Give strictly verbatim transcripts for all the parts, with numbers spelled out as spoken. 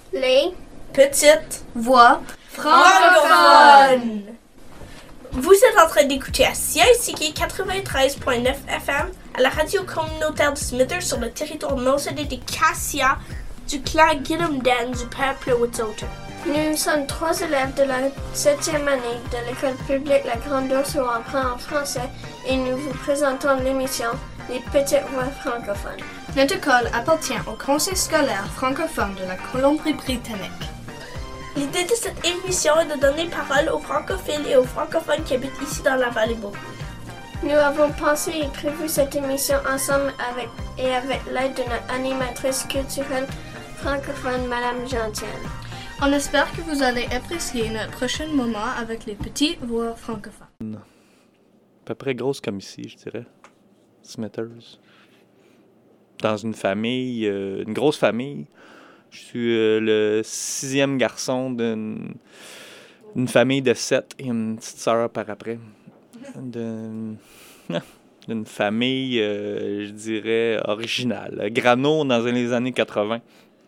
Les petites voix francophones. Vous êtes en train d'écouter à C I C K quatre-vingt-treize point neuf F M à la radio communautaire de Smithers sur le territoire non cédé des Cassia du clan Gidimt'en du peuple Wet'suwet'en. Nous sommes trois élèves de la septième année de l'école publique La Grande Ourse où on apprend en français et nous vous présentons l'émission Les Petites Voix francophones. Notre école appartient au Conseil scolaire francophone de la Colombie-Britannique. L'idée de cette émission est de donner parole aux francophiles et aux francophones qui habitent ici dans la vallée Beaupré. Nous avons pensé et prévu cette émission ensemble avec et avec l'aide de notre animatrice culturelle francophone, Madame Gentienne. On espère que vous allez apprécier notre prochain moment avec les petites voix francophones. À peu près grosse comme ici, je dirais. Smithers. Dans une famille, euh, une grosse famille. Je suis euh, le sixième garçon d'une, d'une famille de sept et une petite sœur par après. D'une, d'une famille, euh, je dirais, originale. Grano dans les années quatre-vingts.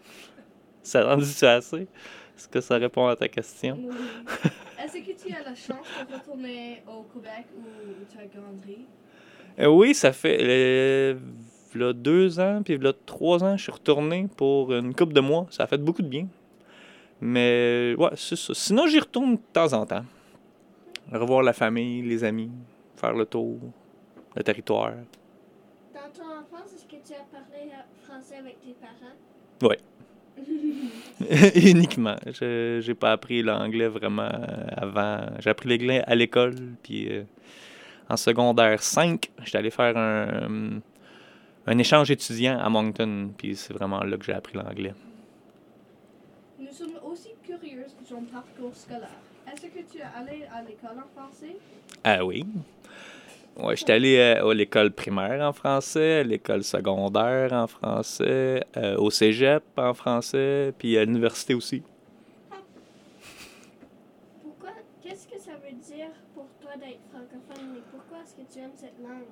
Ça rend-tu assez? Est-ce que ça répond à ta question? Oui. Est-ce que tu as la chance de retourner au Québec où tu as grandi? Euh, oui, ça fait euh, là, deux ans, puis là, trois ans, je suis retourné pour une couple de mois. Ça a fait beaucoup de bien. Mais ouais, c'est ça. Sinon, j'y retourne de temps en temps. Revoir la famille, les amis, faire le tour, le territoire. Dans ton enfance, est-ce que tu as parlé français avec tes parents? Oui. Uniquement. Je j'ai pas appris l'anglais vraiment avant. J'ai appris l'anglais à l'école, puis euh, en secondaire cinq, j'étais allé faire un, un échange étudiant à Moncton, puis c'est vraiment là que j'ai appris l'anglais. Nous sommes aussi curieux de ton parcours scolaire. Est-ce que tu es allé à l'école en français? Ah oui. Ouais, j'étais allé euh, à l'école primaire en français, à l'école secondaire en français, euh, au cégep en français, puis à l'université aussi. Pourquoi? Qu'est-ce que ça veut dire pour toi d'être francophone et pourquoi est-ce que tu aimes cette langue?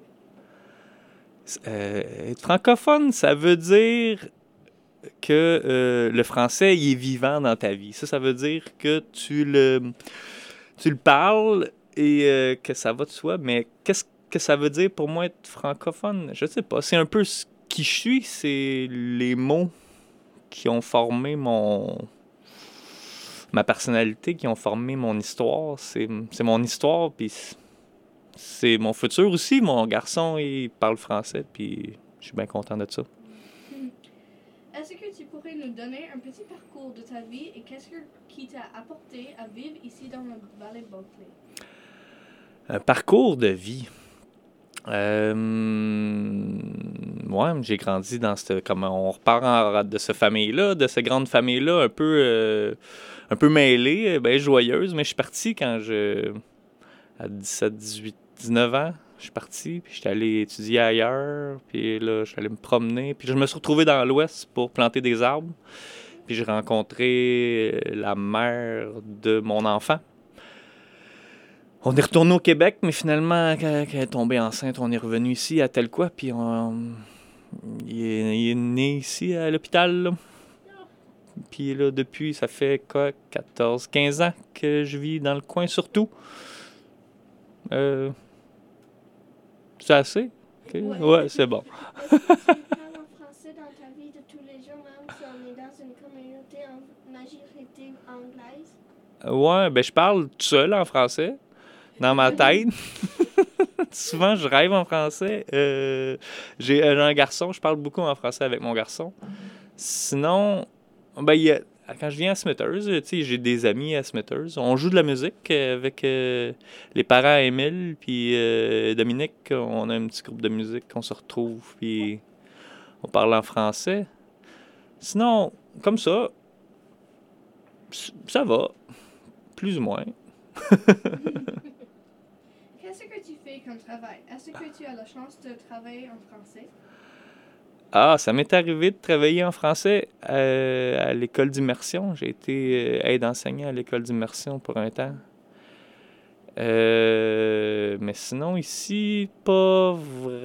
Euh, être francophone, ça veut dire que euh, le français il est vivant dans ta vie. Ça, ça veut dire que tu le, tu le parles et euh, que ça va de soi. Mais qu'est-ce que ça veut dire pour moi être francophone? Je sais pas. C'est un peu ce qui je suis. C'est les mots qui ont formé mon ma personnalité, qui ont formé mon histoire. C'est, c'est mon histoire, puis c'est mon futur aussi. Mon garçon, il parle français, puis je suis bien content de ça. Est-ce que tu pourrais nous donner un petit parcours de ta vie et qu'est-ce que, qui t'a apporté à vivre ici dans la vallée Beaupré? Un parcours de vie. Euh, ouais, j'ai grandi dans cette. Comme on repart en, de cette famille-là, de cette grande famille-là, un peu, euh, un peu mêlée, bien joyeuse, mais je suis parti quand je. À dix-sept, dix-huit, dix-neuf ans. Je suis parti, puis j'étais allé étudier ailleurs, puis là, je suis allé me promener. Puis je me suis retrouvé dans l'Ouest pour planter des arbres. Puis j'ai rencontré la mère de mon enfant. On est retourné au Québec, mais finalement, quand, quand elle est tombée enceinte, on est revenu ici à Telquois, puis on, il, est, il est né ici à l'hôpital, là. Puis là, depuis, ça fait quoi, quatorze, quinze ans que je vis dans le coin, surtout. Euh... C'est assez? Okay. Ouais. ouais, c'est bon. Est-ce que tu parles en français dans ta vie de tous les jours, même si on est dans une communauté en majorité anglaise? Ouais, ben je parle tout seul en français, dans ma tête. Souvent, je rêve en français. Euh, j'ai un garçon, je parle beaucoup en français avec mon garçon. Sinon, ben, il y a, quand je viens à Smithers, tu sais, j'ai des amis à Smithers. On joue de la musique avec euh, les parents Émile puis euh, Dominique. On a un petit groupe de musique, on se retrouve puis on parle en français. Sinon, comme ça, ça va, plus ou moins. Qu'est-ce que tu fais comme travail? Est-ce que tu as la chance de travailler en français? Ah, ça m'est arrivé de travailler en français euh, à l'école d'immersion. J'ai été euh, aide-enseignant à l'école d'immersion pour un temps. Euh, mais sinon, ici, pas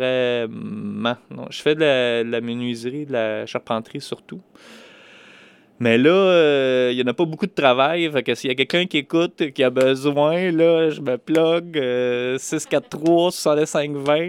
vraiment. Non, je fais de la, de la menuiserie, de la charpenterie surtout. Mais là, il n'y en a pas beaucoup de travail. Fait que s'il y a quelqu'un qui écoute, qui a besoin, là, je me plug euh, six quatre trois soixante-cinq vingt.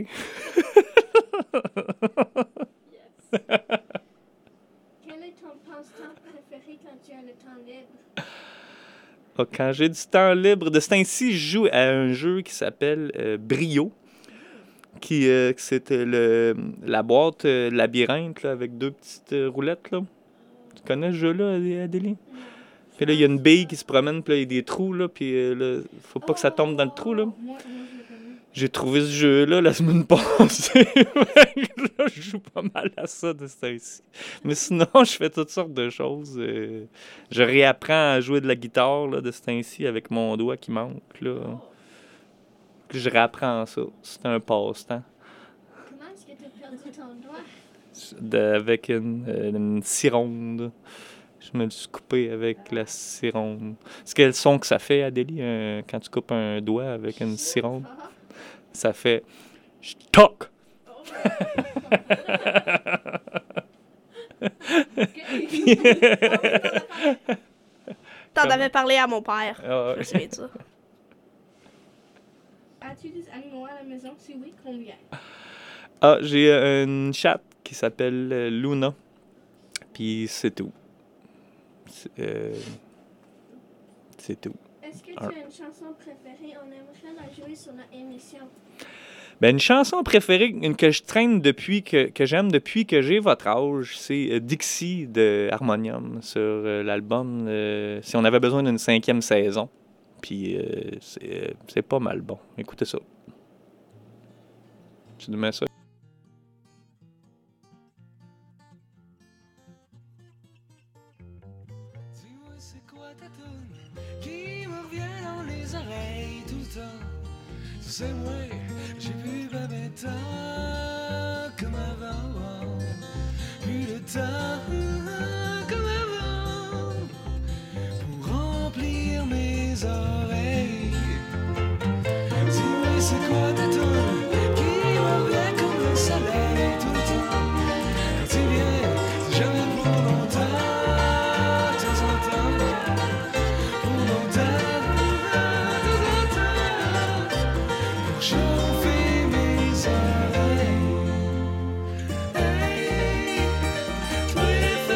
Quel est ton passe-temps préféré quand tu as le temps libre? Ah, quand j'ai du temps libre, de ce temps-ci, je joue à un jeu qui s'appelle euh, Brio. Qui, euh, c'est euh, le, la boîte euh, labyrinthe là, avec deux petites euh, roulettes. Là. Tu connais ce jeu-là, Adélie? Puis là, il y a une bille qui se promène, puis là, il y a des trous, là, puis euh, là, faut pas que ça tombe dans le trou, là. Moi, moi, je le connais. J'ai trouvé ce jeu-là la semaine passée. Là, je joue pas mal à ça de ce temps-ci. Mais sinon, je fais toutes sortes de choses. Euh, je réapprends à jouer de la guitare, là, de ce temps-ci, avec mon doigt qui manque, là. Puis je réapprends ça. C'est un passe-temps. Comment est-ce que tu as perdu ton doigt? De, avec une, euh, une scie ronde. Je me le suis coupé avec la scie ronde. C'est quel son que ça fait, Adélie, euh, quand tu coupes un doigt avec une scie ronde? Ça fait « toc ». T'en avais parlé à mon père. Ah, Je me souviens de ça. As-tu des animaux à la maison? Si oui, combien? ah, j'ai euh, une chatte qui s'appelle euh, Luna. Puis c'est tout. C'est, euh, c'est tout. Est-ce que tu Ah. as une chanson préférée? On aimerait la jouer sur notre émission. Ben, une chanson préférée, une que je traîne depuis, que, que j'aime depuis que j'ai votre âge, c'est euh, Dixie de Harmonium sur euh, l'album euh, Si on avait besoin d'une cinquième saison. Puis euh, c'est, euh, c'est pas mal bon. Écoutez ça. Tu nous mets ça? Dis-moi c'est quoi ta toune qui me revient dans les oreilles tout le temps. Tu sais moi, j'ai plus ben ben temps comme avant. Plus de temps comme avant pour remplir mes oreilles. Dis-moi c'est quoi ta toune qui me revient comme le soleil tout le temps. Quand tu viens, c'est jamais pour longtemps. De temps en temps, pour longtemps, de temps en temps, pour chauffer mes oreilles. Hey, toi les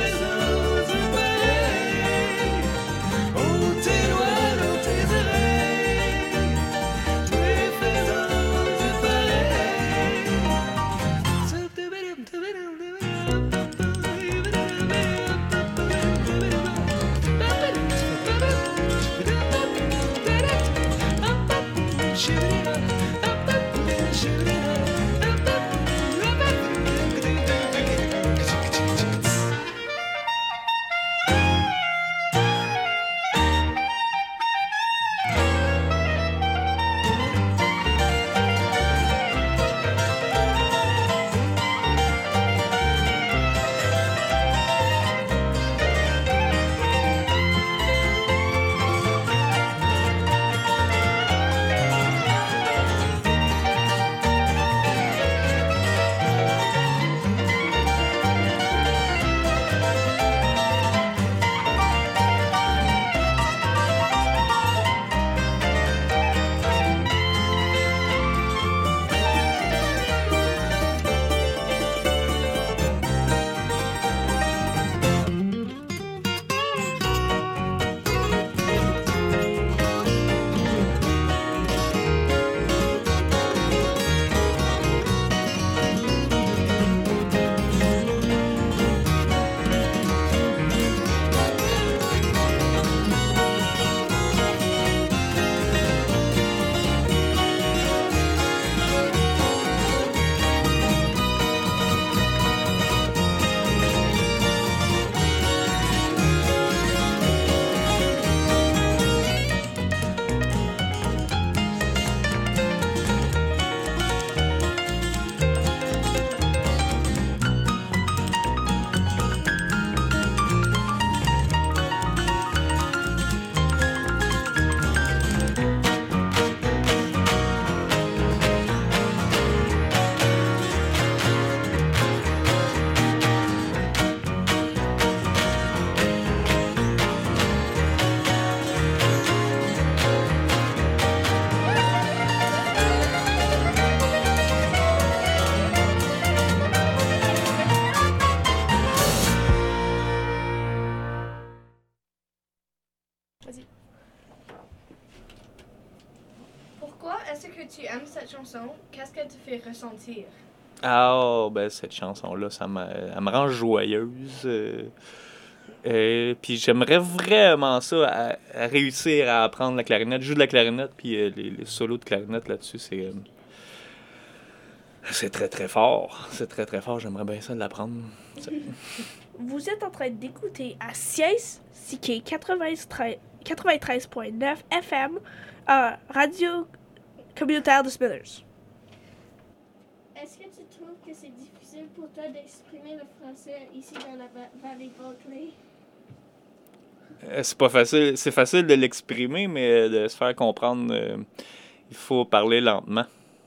est-ce que tu aimes cette chanson? Qu'est-ce qu'elle te fait ressentir? Ah, oh, ben cette chanson-là, ça me, elle me rend joyeuse. Euh, euh, puis j'aimerais vraiment ça, à, à réussir à apprendre la clarinette. Je joue de la clarinette, puis euh, les, les solos de clarinette là-dessus, c'est... euh, c'est très très fort. C'est très très fort. J'aimerais bien ça de l'apprendre. Ça- Vous êtes en train d'écouter à C I C K quatre-vingt-treize point neuf F M, euh, radio communautaire de Smithers. Est-ce que tu trouves que c'est difficile pour toi d'exprimer le français ici dans la va- vallée Bulkley? Euh, C'est pas facile. C'est facile de l'exprimer, mais euh, de se faire comprendre, euh, il faut parler lentement.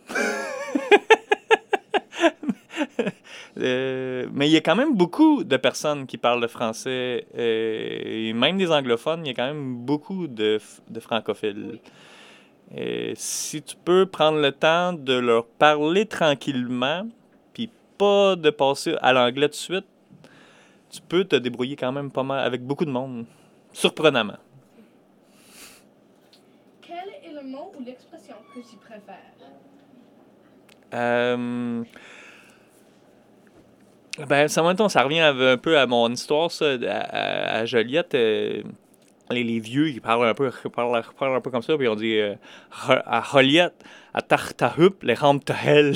Euh, mais il y a quand même beaucoup de personnes qui parlent le français, euh, et même des anglophones, il y a quand même beaucoup de, f- de francophiles. Et si tu peux prendre le temps de leur parler tranquillement, puis pas de passer à l'anglais tout de suite, tu peux te débrouiller quand même pas mal avec beaucoup de monde. Surprenamment. Quel est le mot ou l'expression que tu préfères? Euh, Ben, ça, mettons, ça revient un peu à mon histoire, ça, à, à- à Joliette. euh, les, les vieux, ils parlent un peu, ils parlent, ils parlent un peu comme ça, puis on dit euh, Ro- à Joliette, à Tartahup, les rampes te hell.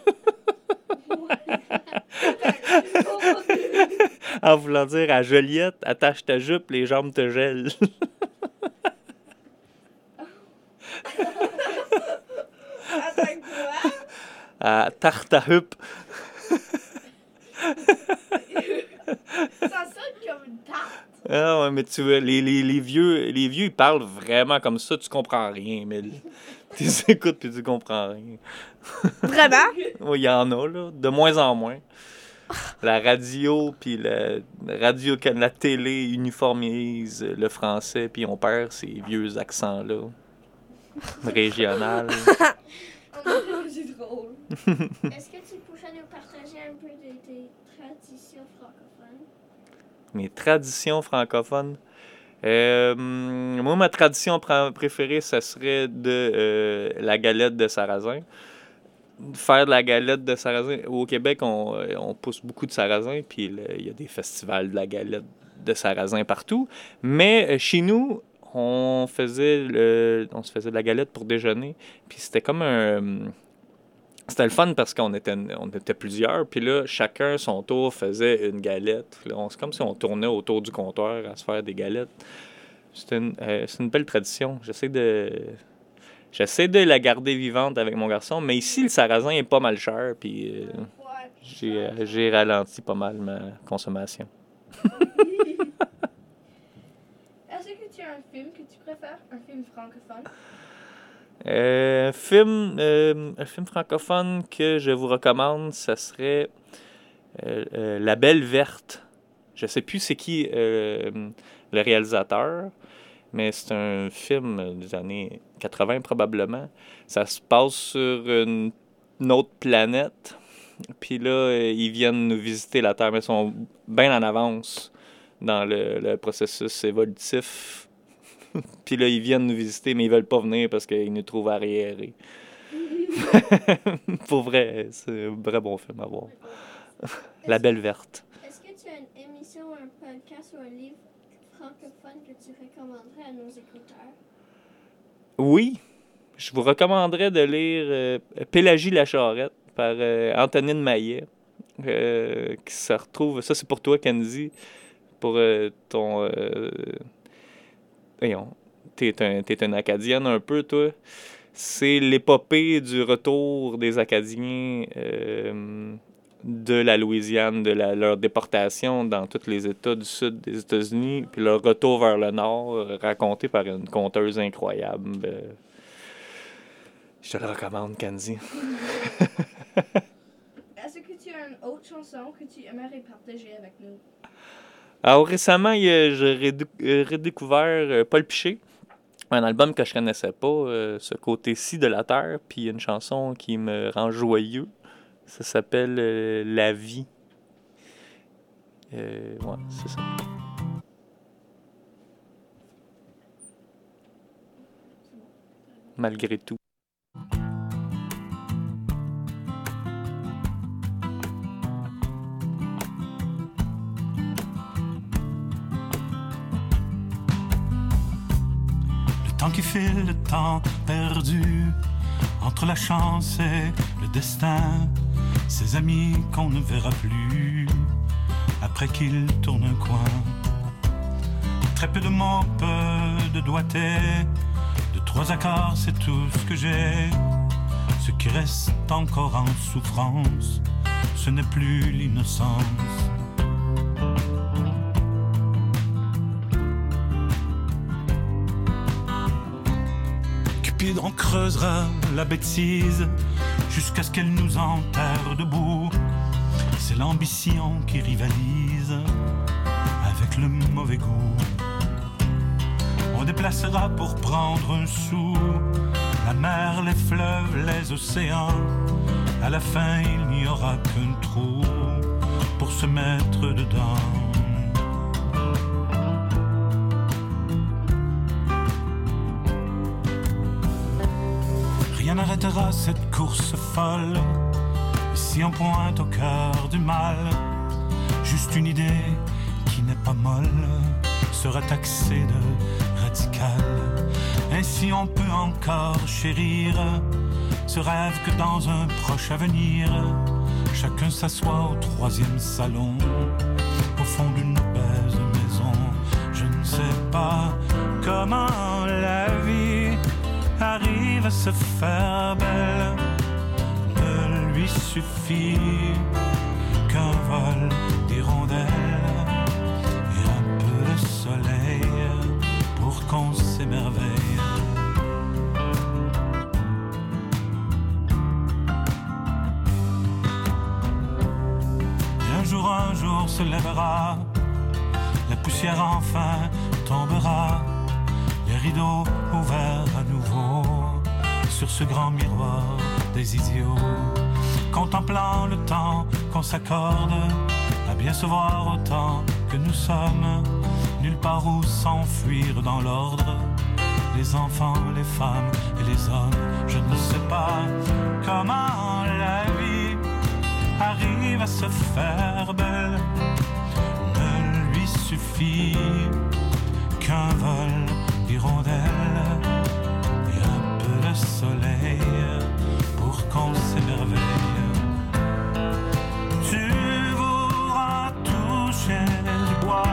En voulant dire à Joliette, attache ta jupe, les jambes te gèlent. Attends, quoi? À Tartahup. Ça sonne comme une tarte. Ah ouais, mais tu vois, les, les, les vieux, les vieux, ils parlent vraiment comme ça, tu comprends rien, mais tu les écoutes puis tu comprends rien. Vraiment? Oui, il y en a, là, de moins en moins. La radio puis la la radio, la télé uniformise le français, puis on perd ces vieux accents-là, régional. C'est drôle. Est-ce que tu pourrais nous partager un peu de tes traditions francophones? Mes traditions francophones. Euh, moi, ma tradition pr- préférée, ça serait de euh, la galette de sarrasin. Faire de la galette de sarrasin. Au Québec, on, euh, on pousse beaucoup de sarrasin, puis le- il y a des festivals de la galette de sarrasin partout. Mais euh, chez nous, on faisait le, on se faisait de la galette pour déjeuner, puis c'était comme un... C'était le fun parce qu'on était, on était plusieurs, puis là, chacun son tour faisait une galette. Là, on- c'est comme si on tournait autour du comptoir à se faire des galettes. C'est une, euh, c'est une belle tradition. J'essaie de, j'essaie de la garder vivante avec mon garçon, mais ici, le sarrasin est pas mal cher, puis euh, Ouais. j'ai, euh, j'ai ralenti pas mal ma consommation. Est-ce que tu as un film que tu préfères? Un film francophone? Euh, film, euh, un film francophone que je vous recommande, ça serait euh, euh, La Belle Verte. Je sais plus c'est qui euh, le réalisateur, mais c'est un film des années quatre-vingts probablement. Ça se passe sur une, une autre planète. Puis là, euh, ils viennent nous visiter la Terre, mais ils sont bien en avance dans le, le processus évolutif. Puis là, ils viennent nous visiter, mais ils veulent pas venir parce qu'ils nous trouvent arriérés. Pour vrai, c'est un vrai bon film à voir. La Belle Verte. Est-ce que tu as une émission, un podcast ou un livre francophone que tu recommanderais à nos écouteurs? Oui, je vous recommanderais de lire euh, Pélagie la Charrette par euh, Antonine Maillet. Euh, qui se retrouve, ça c'est pour toi, Kenzie, pour euh, ton. Euh, voyons, t'es un, t'es une Acadienne un peu, toi. C'est l'épopée du retour des Acadiens euh, de la Louisiane, de la- leur déportation dans tous les États du sud des États-Unis, puis leur retour vers le nord, euh, raconté par une conteuse incroyable. Euh, je te le recommande, Kenzie. Est-ce que tu as une autre chanson que tu aimerais partager avec nous? Alors récemment, il y a- j'ai redé- euh, redécouvert euh, Paul Piché, un album que je connaissais pas, euh, ce côté-ci de la terre, puis une chanson qui me rend joyeux. Ça s'appelle euh, La vie. Euh, ouais, c'est ça. Malgré tout. temps qui file, le temps perdu entre la chance et le destin, ces amis qu'on ne verra plus après qu'ils tournent un coin. Très peu de mots, peu de doigté, de trois accords, c'est tout ce que j'ai. Ce qui reste encore en souffrance, ce n'est plus l'innocence. Cupide, on creusera la bêtise jusqu'à ce qu'elle nous enterre debout. C'est l'ambition qui rivalise avec le mauvais goût. On déplacera pour prendre un sou la mer, les fleuves, les océans. À la fin, il n'y aura qu'un trou pour se mettre dedans. Rien n'arrêtera cette course folle si on pointe au cœur du mal. Juste une idée qui n'est pas molle sera taxée de radicale. Ainsi on peut encore chérir ce rêve que dans un proche avenir chacun s'assoit au troisième salon au fond d'une obèse maison. Je ne sais pas comment la vie arrive à se faire belle. Ne lui suffit qu'un vol d'hirondelles et un peu de soleil pour qu'on s'émerveille. Et un jour, un jour se lèvera, la poussière enfin tombera, les rideaux ouverts à nouveau sur ce grand miroir des idiots, contemplant le temps qu'on s'accorde à bien se voir autant que nous sommes, nulle part où s'enfuir dans l'ordre, les enfants, les femmes et les hommes. Je ne sais pas comment la vie arrive à se faire belle. Ne lui suffit qu'un vol d'hirondelles et un peu de soleil pour qu'on s'émerveille. Tu voudras toucher du bois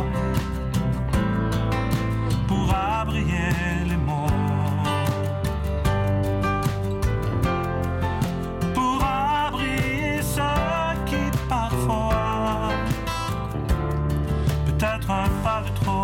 pour abrier les mots, pour abrier ceux qui parfois peut-être un pas de trop.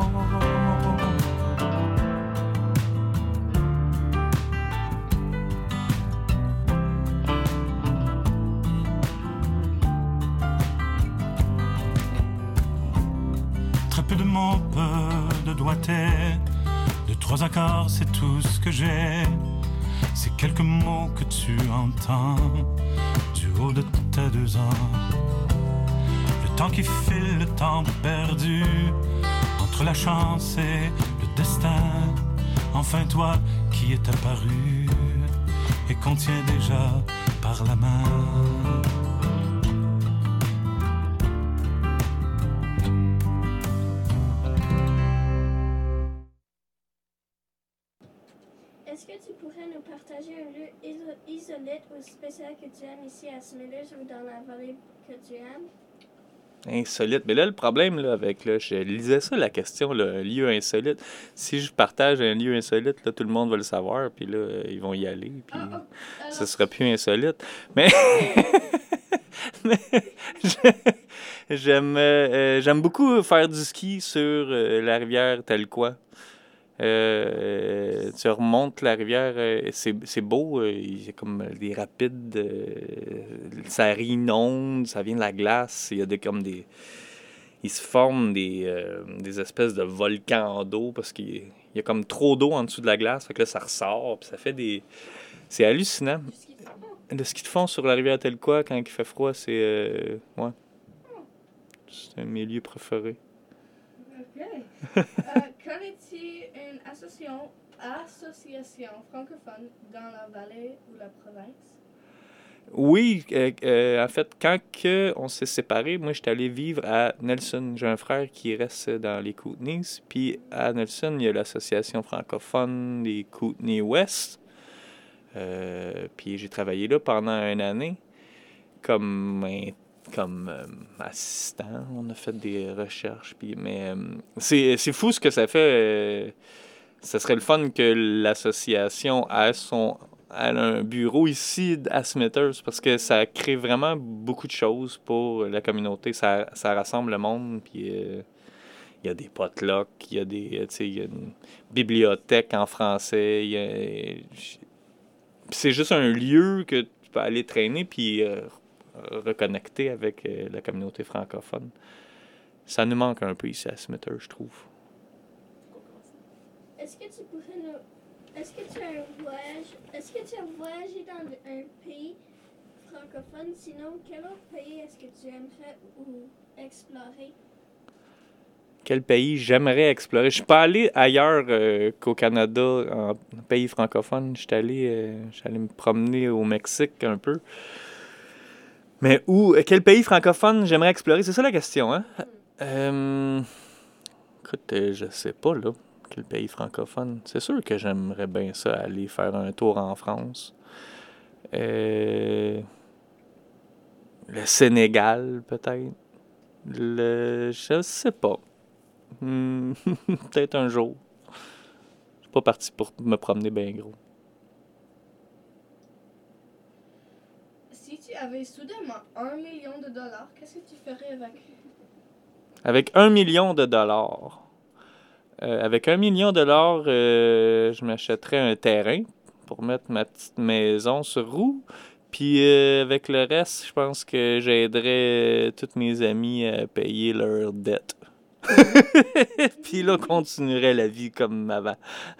Peu de mots, peu de doigté, de trois accords, c'est tout ce que j'ai. C'est quelques mots que tu entends du haut de tes deux ans. Le temps qui file, le temps perdu entre la chance et le destin. Enfin toi qui est apparu et qu'on tient déjà par la main. Est-ce que tu pourrais nous partager un lieu iso- isolé ou spécial que tu aimes ici à Smithers ou dans la vallée que tu aimes? Insolite. Mais là, le problème là, avec, là, je lisais ça, la question, là, un lieu insolite. Si je partage un lieu insolite, là, tout le monde va le savoir, puis là, ils vont y aller, puis Ah, ah, alors, ça sera plus insolite. Mais, Mais je- j'aime, euh, j'aime beaucoup faire du ski sur euh, la rivière Telquois. Euh, tu remontes la rivière, euh, c'est, c'est beau, euh, il y a comme des rapides, euh, ça inonde, ça vient de la glace, il y a des, comme des, il se forme des, euh, des espèces de volcans d'eau parce qu'il y a, il y a comme trop d'eau en dessous de la glace, fait que là ça ressort, puis ça fait des, c'est hallucinant. Le ski de fond sur la rivière Telquois quand il fait froid, c'est, euh, ouais, c'est un de mes lieux préférés. Ok. Euh, Connais-tu une association, association francophone dans la vallée ou la province? Oui, euh, euh, en fait, quand que on s'est séparés, moi, j'étais allé vivre à Nelson. J'ai un frère qui reste dans les Kootenays. Puis à Nelson, il y a l'association francophone des Kootenay West. Euh, puis j'ai travaillé là pendant une année comme, un- comme euh, assistant. On a fait des recherches. Puis, mais euh, c'est, c'est fou ce que ça fait. Euh, ça serait le fun que l'association ait son elle a un bureau ici à Smithers parce que ça crée vraiment beaucoup de choses pour la communauté. Ça, ça rassemble le monde, puis euh, il y a des potlucks, il y a des, tu sais, il y a une bibliothèque en français. il y a- Puis c'est juste un lieu que tu peux aller traîner puis euh, reconnecter avec euh, la communauté francophone. Ça nous manque un peu ici à Smithers, je trouve. Est-ce que tu pourrais nous... Est-ce que tu as un voyage... Est-ce que tu as voyagé dans un pays francophone? Sinon, quel autre pays est-ce que tu aimerais ou explorer? Quel pays j'aimerais explorer? Je suis pas allé ailleurs euh, qu'au Canada, en pays francophone. Je suis allé, euh, j'étais allé me promener au Mexique un peu. Mais où? Quel pays francophone j'aimerais explorer? C'est ça la question, hein? Euh, écoute, euh, je sais pas, là. Quel pays francophone? C'est sûr que j'aimerais bien ça, aller faire un tour en France. Euh, le Sénégal, peut-être. Le... Je sais pas. Hmm, peut-être un jour. Je suis pas parti pour me promener bien gros. Si tu avais soudainement un million de dollars, qu'est-ce que tu ferais avec? Avec un million de dollars. Euh, avec un million de dollars, euh, je m'achèterais un terrain pour mettre ma petite maison sur roue. Puis euh, avec le reste, je pense que j'aiderais tous mes amis à payer leurs dettes. Puis là, continuerait la vie comme avant.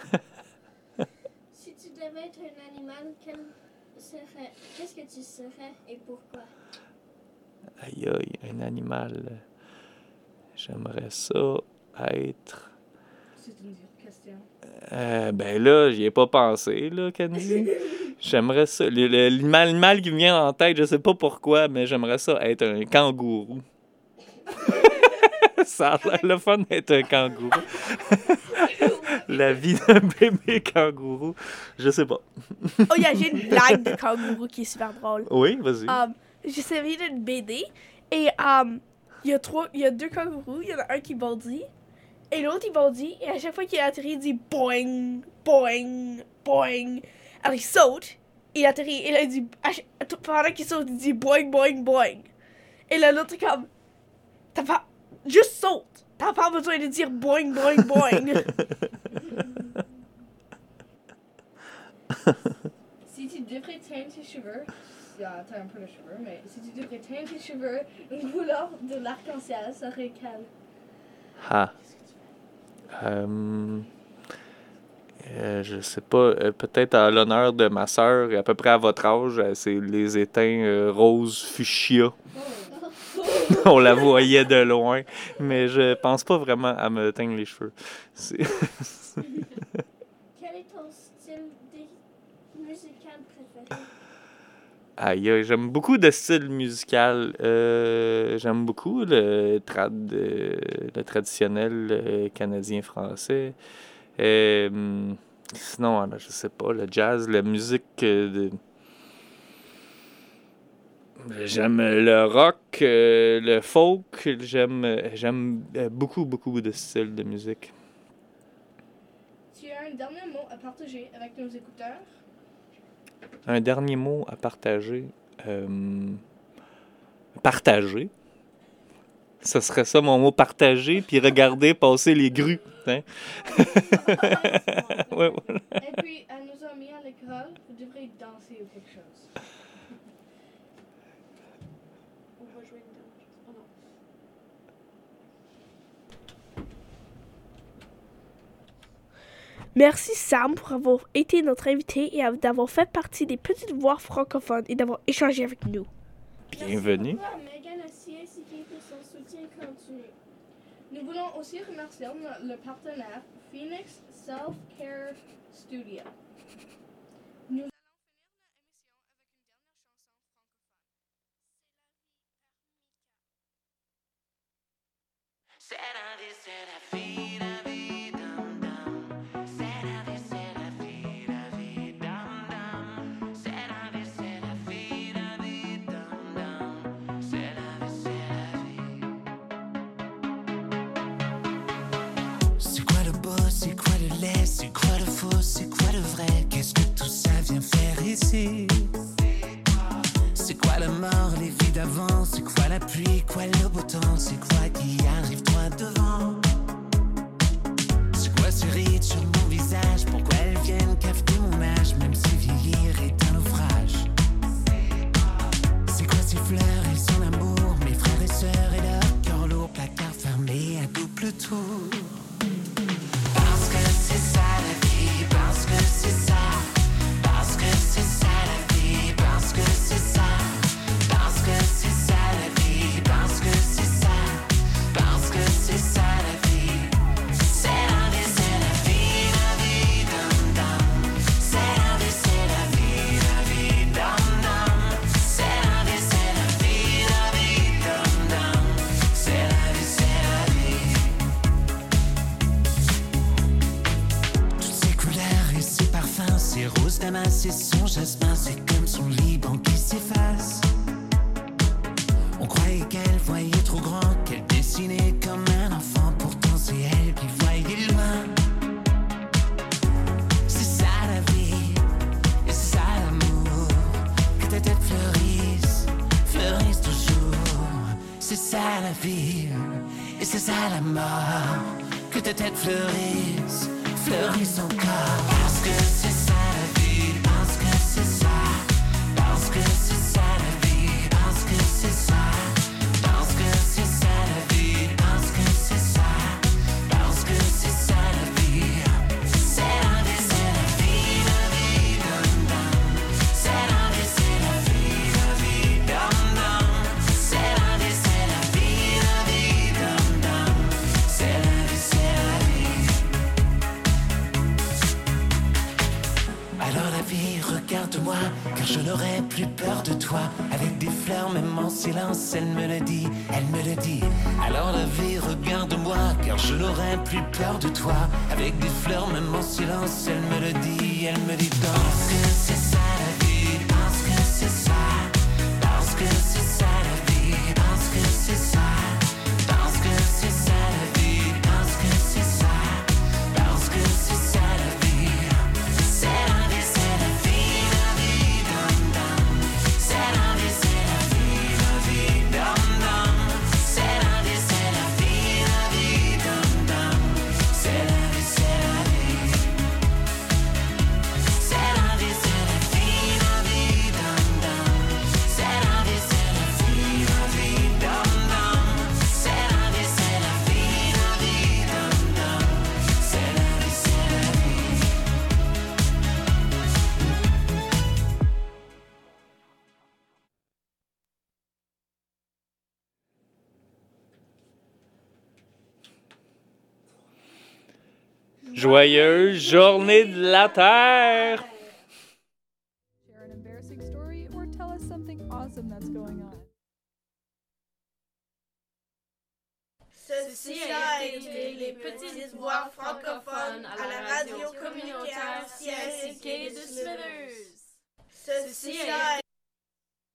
Si tu devais être un animal, quel serait... qu'est-ce que tu serais et pourquoi? Aïe aïe, un animal. J'aimerais ça être... C'est une dure question. Euh, ben là, j'y ai pas pensé, là, Candy. J'aimerais ça. Le- le- L'animal l'animal qui me vient en tête, je sais pas pourquoi, mais j'aimerais ça être un kangourou. Ça a l'air le fun d'être un kangourou. La vie d'un bébé kangourou, je sais pas. Oh, yeah, j'ai une blague de kangourou qui est super drôle. Oui, vas-y. Um, j'ai servi d'une B D et um, il y a trois, il y a deux kangourous, il y en a un qui bondit et l'autre il bondit et à chaque fois qu'il atterrit il dit boing, boing, boing. Alors il saute, il atterrit et là il dit, à chaque- tout- pendant qu'il saute il dit boing, boing, boing. Et là l'autre est comme, t'as pas, juste saute, t'as pas besoin de dire boing, boing, boing. Si tu devrais teindre tes cheveux, yeah, t'as un peu de cheveux, mais si tu devrais teindre tes cheveux, une couleur de l'arc-en-ciel serait quelle? Ah. Euh, euh, je sais pas, euh, peut-être à l'honneur de ma sœur, à peu près à votre âge, euh, c'est les étains euh, rose fuchsia. On la voyait de loin, mais je pense pas vraiment à me teindre les cheveux. C'est... Quel est ton style de... musical préféré? Aïe, aïe, j'aime beaucoup de styles musicaux. Euh, j'aime beaucoup le, trad, euh, le traditionnel euh, canadien-français. Euh, sinon, alors, je sais pas, le jazz, la musique. euh, de... J'aime le rock, euh, le folk. J'aime, euh, j'aime euh, beaucoup, beaucoup de styles de musique. Tu as un dernier mot à partager avec nos écouteurs? Un dernier mot à partager. Euh, partager. Ce serait ça mon mot, partager, puis regarder passer les grues. Hein? Ouais, voilà. Et puis, à nos amis à l'école, vous devrez danser ou quelque chose. On va jouer une dernière chose. Oh non. Merci Sam pour avoir été notre invité et d'avoir fait partie des petites voix francophones et d'avoir échangé avec nous. Bienvenue. Merci beaucoup à Megan Assier pour son soutien continu. Nous voulons aussi remercier le, le partenaire Phoenix Self-Care Studio. Nous C'est la vie, c'est la vie, la vie, dum dum. C'est la vie, c'est la vie, la vie, dum dum. C'est la vie, c'est la vie, la vie, dum dum. C'est la vie, c'est la vie. C'est quoi le beau, c'est quoi le laid, c'est quoi le faux, c'est quoi le vrai? Qu'est-ce que tout ça vient faire ici? C'est quoi la mort, les vies d'avant? C'est quoi la pluie, quoi le beau temps? C'est quoi qui arrive droit devant? C'est quoi ces rides sur mon visage? Pourquoi elles viennent cafeter mon âge? Même si vieillir est un naufrage. C'est quoi ces fleurs et son amour? Mes frères et sœurs et leur cœur lourd, placard fermé à double tour. Parce que c'est ça la vie, parce que c'est ça. Parce que c'est ça la vie, parce que c'est ça. Parce que c'est ça la vie, parce que c'est ça. Parce que c'est ça la vie. C'est la vie, c'est la vie, la vie, dum dum. C'est la vie, c'est la vie, la vie, dum dum. C'est la vie, c'est la vie, la vie, dum dum. C'est la vie, c'est la vie. Toutes ces couleurs et ces parfums, ces roses damas et son jasmin, c'est comme son Liban qui s'efface. On croyait qu'elle voyait trop grand, qu'elle dessinait comme un enfant. Pourtant c'est elle qui voyait loin. C'est ça la vie, et c'est ça l'amour. Que ta tête fleurisse, fleurisse toujours. C'est ça la vie, et c'est ça la mort. Que ta tête fleurisse, fleurisse encore. Parce que c'est ça la vie, parce que c'est ça. Parce que c'est ça la vie, parce que c'est ça. Parce que c'est ça la vie, parce que c'est ça. Parce que c'est ça la vie. C'est la vie, c'est la vie, la vie, dum dum. C'est la vie, c'est la vie, la vie, dum dum. C'est la vie, c'est la vie, la vie, dum dum. C'est la vie, c'est la vie. Alors la vie, regarde-moi, car je n'aurai plus peur de toi. Avec des fleurs, même en silence, elle me le dit, elle me le dit. Alors la vie, regarde-moi, car je n'aurai plus peur de toi. Avec des fleurs, même en silence, elle me le dit, elle me dit danse. Parce que c'est ça la vie, parce que c'est ça. Parce que c'est ça la vie, parce que c'est ça. Parce que c'est ça la vie, parce que c'est ça. Parce que c'est ça la vie. C'est la vie, c'est la vie, la vie, dum dum. C'est la vie, c'est la vie, la vie, dum dum. C'est la vie, c'est la vie, la vie, dum dum. C'est la vie, c'est la vie. C'est la vie, c'est la vie, la vie, dum dum. C'est la vie, c'est la vie, la vie, dum dum. C'est la vie, c'est la vie, la vie, dum dum. C'est la vie, c'est la vie. Joyeuse journée de la Terre! Share an embarrassing story or tell us something awesome that's going on. Ceci a été les petites voix francophones à la radio communautaire C I C K de Smithers. Ceci a